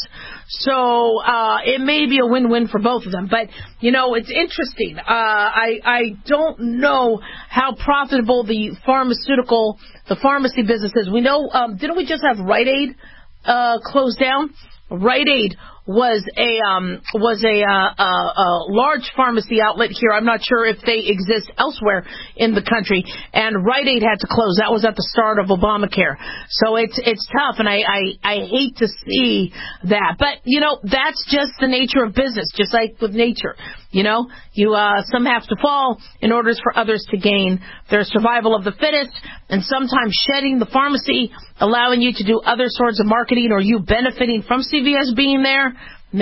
So uh, it may be a win-win for both of them. But, you know, it's interesting. Uh, I, I don't know how profitable the pharmaceutical, the pharmacy business is. We know, um, didn't we just have Rite Aid uh, closed down. Rite Aid was a um, was a, uh, a, a large pharmacy outlet here. I'm not sure if they exist elsewhere in the country. And Rite Aid had to close. That was at the start of Obamacare. So it's it's tough, and I, I, I hate to see that. But, you know, that's just the nature of business, just like with nature. You know, you uh, some have to fall in order for others to gain. There's survival of the fittest, and sometimes shedding the pharmacy, allowing you to do other sorts of marketing, or you benefiting from C V S being there.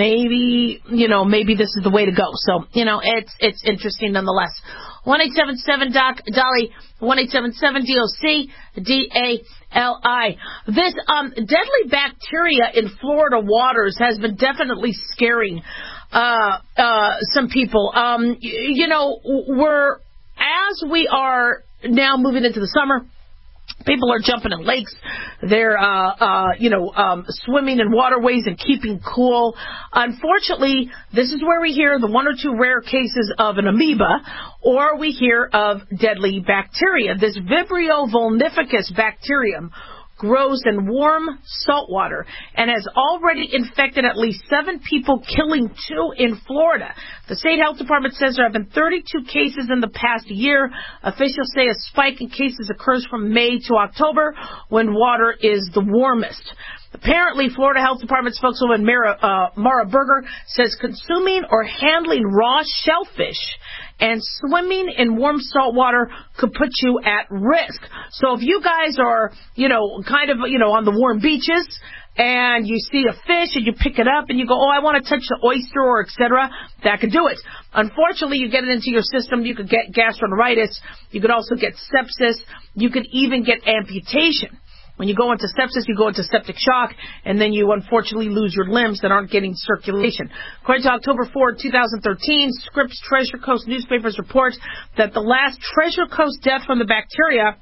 Maybe, you know, maybe this is the way to go. So, you know, it's it's interesting nonetheless. one eight seven seven Doc Dolly, one eight seven seven D O C D A L I. This um, deadly bacteria in Florida waters has been definitely scaring uh, uh, some people. Um, you, you know, we're, as we are now moving into the summer, people are jumping in lakes. They're, uh, uh, you know, um, swimming in waterways and keeping cool. Unfortunately, this is where we hear the one or two rare cases of an amoeba, or we hear of deadly bacteria. This Vibrio vulnificus bacterium grows in warm salt water and has already infected at least seven people, killing two in Florida. The state health department says there have been thirty-two cases in the past year. Officials say a spike in cases occurs from May to October, when water is the warmest. Apparently, Florida Health Department spokeswoman Mara, uh, Mara Berger says consuming or handling raw shellfish and swimming in warm salt water could put you at risk. So if you guys are, you know, kind of, you know, on the warm beaches and you see a fish and you pick it up and you go, oh, I want to touch the oyster or et cetera, that could do it. Unfortunately, you get it into your system, you could get gastroenteritis, you could also get sepsis, you could even get amputation. When you go into sepsis, you go into septic shock, and then you unfortunately lose your limbs that aren't getting circulation. According to October fourth, twenty thirteen, Scripps Treasure Coast newspapers report that the last Treasure Coast death from the bacteria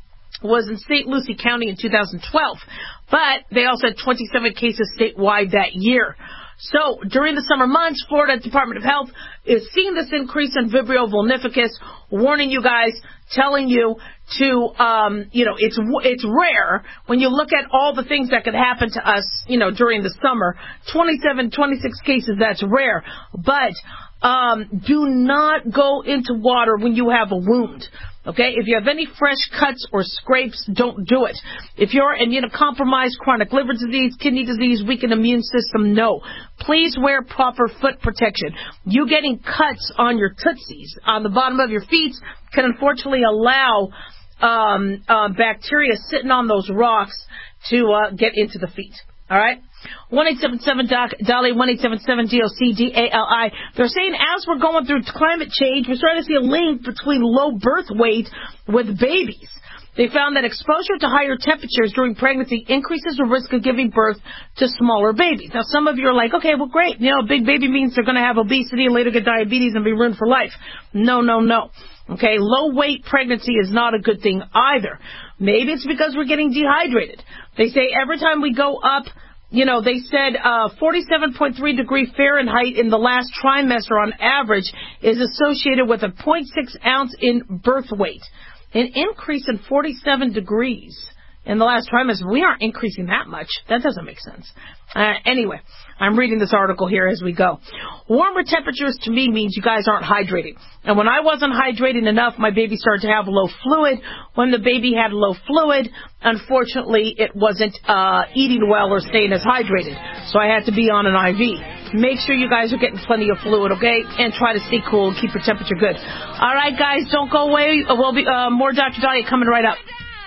was in Saint Lucie County in two thousand twelve. But they also had twenty-seven cases statewide that year. So, during the summer months, Florida Department of Health is seeing this increase in Vibrio vulnificus, warning you guys, telling you to, um, you know, it's it's rare when you look at all the things that could happen to us, you know, during the summer. twenty-seven, twenty-six cases, that's rare. But um, do not go into water when you have a wound. Okay, if you have any fresh cuts or scrapes, don't do it. If you're immunocompromised, chronic liver disease, kidney disease, weakened immune system, no. Please wear proper foot protection. You getting cuts on your tootsies, on the bottom of your feet, can unfortunately allow um, uh, bacteria sitting on those rocks to uh, get into the feet. All right? one eight seven seven Doc Dolly, one eight seven seven D O C D A L I. They're saying as we're going through climate change, we're starting to see a link between low birth weight with babies. They found that exposure to higher temperatures during pregnancy increases the risk of giving birth to smaller babies. Now, some of you are like, okay, well, great. You know, a big baby means they're going to have obesity and later get diabetes and be ruined for life. No, no, no. Okay, low-weight pregnancy is not a good thing either. Maybe it's because we're getting dehydrated. They say every time we go up, you know, they said uh, forty-seven point three degree Fahrenheit in the last trimester on average is associated with a zero point six ounce in birth weight. An increase in forty-seven degrees in the last trimester. We aren't increasing that much. That doesn't make sense. Uh, anyway, I'm reading this article here as we go. Warmer temperatures to me means you guys aren't hydrating. And when I wasn't hydrating enough, my baby started to have low fluid. When the baby had low fluid, unfortunately, it wasn't uh, eating well or staying as hydrated. So I had to be on an I V. Make sure you guys are getting plenty of fluid, okay? And try to stay cool and keep your temperature good. All right, guys, don't go away. We'll be uh, more Doctor Dahlia coming right up.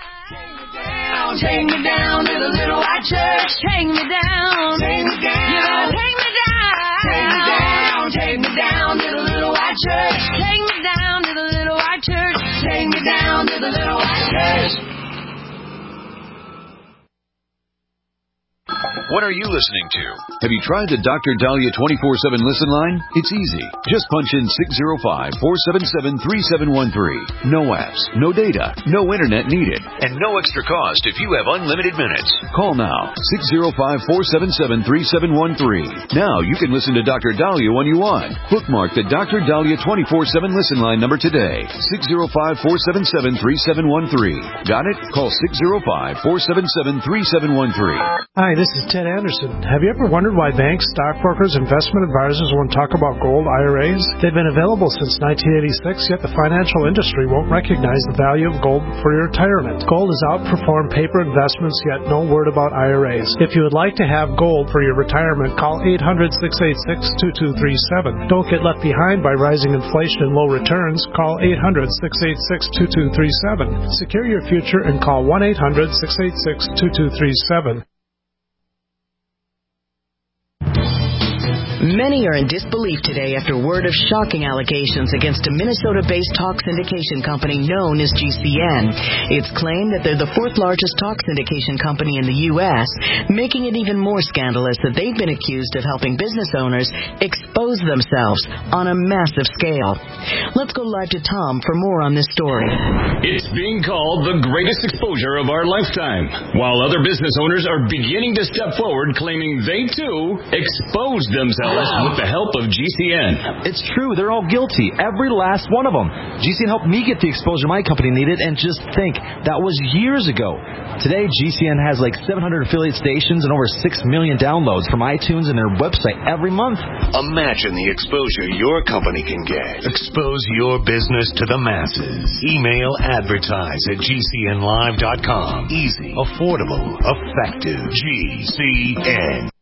Take me down to the little white church. Take me down. Take me down. You know, take me down. Take me down. Take me down to the little white church. Take me down to the little white church. Take me down to the little white church. What are you listening to? Have you tried the Doctor Dahlia twenty-four seven listen line? It's easy. Just punch in six zero five, four seven seven, three seven one three. No apps, no data, no internet needed, and no extra cost if you have unlimited minutes. Call now, six zero five, four seven seven, three seven one three. Now you can listen to Doctor Dahlia when you want. Bookmark the Doctor Dahlia twenty-four seven listen line number today, six zero five, four seven seven, three seven one three. Got it? Call six zero five, four seven seven, three seven one three. Hi, this is Ted Anderson. Have you ever wondered why banks, stockbrokers, investment advisors won't talk about gold I R As? They've been available since nineteen eighty-six, yet the financial industry won't recognize the value of gold for your retirement. Gold has outperformed paper investments, yet no word about I R As. If you would like to have gold for your retirement, call eight hundred, six eight six, two two three seven. Don't get left behind by rising inflation and low returns. Call eight hundred, six eight six, two two three seven. Secure your future and call one eight hundred, six eight six, two two three seven. Many are in disbelief today after word of shocking allegations against a Minnesota-based talk syndication company known as G C N. It's claimed that they're the fourth largest talk syndication company in the U S, making it even more scandalous that they've been accused of helping business owners expose themselves on a massive scale. Let's go live to Tom for more on this story. It's being called the greatest exposure of our lifetime, while other business owners are beginning to step forward claiming they, too, exposed themselves with the help of G C N. It's true. They're all guilty. Every last one of them. G C N helped me get the exposure my company needed, and just think, that was years ago. Today, G C N has like seven hundred affiliate stations and over six million downloads from iTunes and their website every month. Imagine the exposure your company can get. Expose your business to the masses. Email advertise at G C N live dot com. Easy, affordable, effective. G C N.